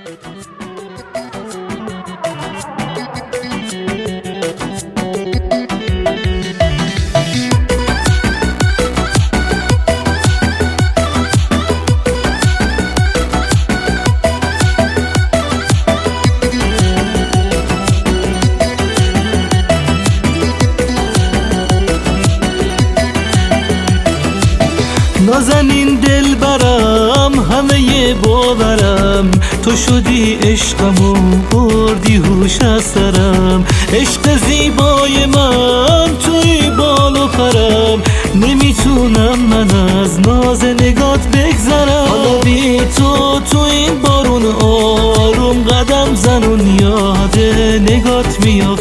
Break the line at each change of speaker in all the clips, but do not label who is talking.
نازنین دل برم همه باورم، تو شدی عشقم و بردی هوش از سرم. عشق زیبای من توی بال و پرم، نمیتونم من از ناز نگات بگذرم. حالا بی تو این بارون آروم قدم زنون یاد نگات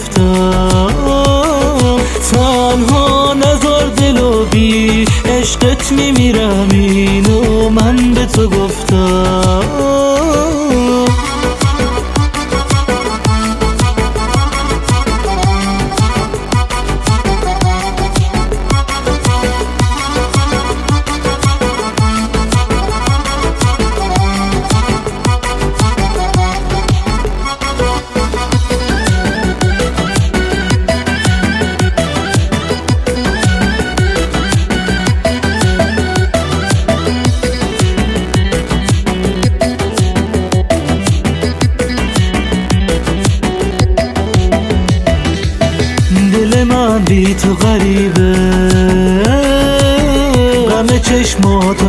میافتم. تنها نزار دلو بی عشقت میمیرم، اینو من به تو گفتم. دل من بی تو غریبه، غم چشماتو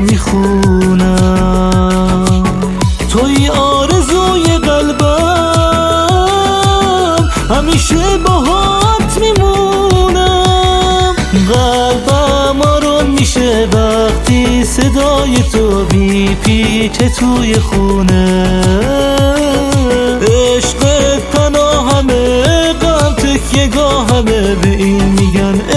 میخونم. توی آرزوی قلبم، همیشه باهات میمونم. قلبم آروم میشه وقتی صدای تو میپیچه توی خونه. عشق پناهمه، غم تکیه گاهمه، به این میگن